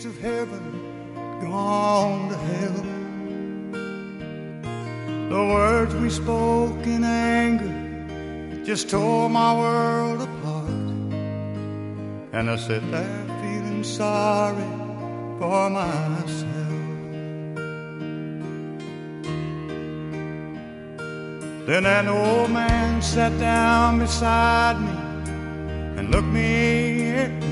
gates of heaven gone to hell. The words we spoke in anger just tore my world apart, and I sat there feeling sorry for myself. Then an old man sat down beside me and looked me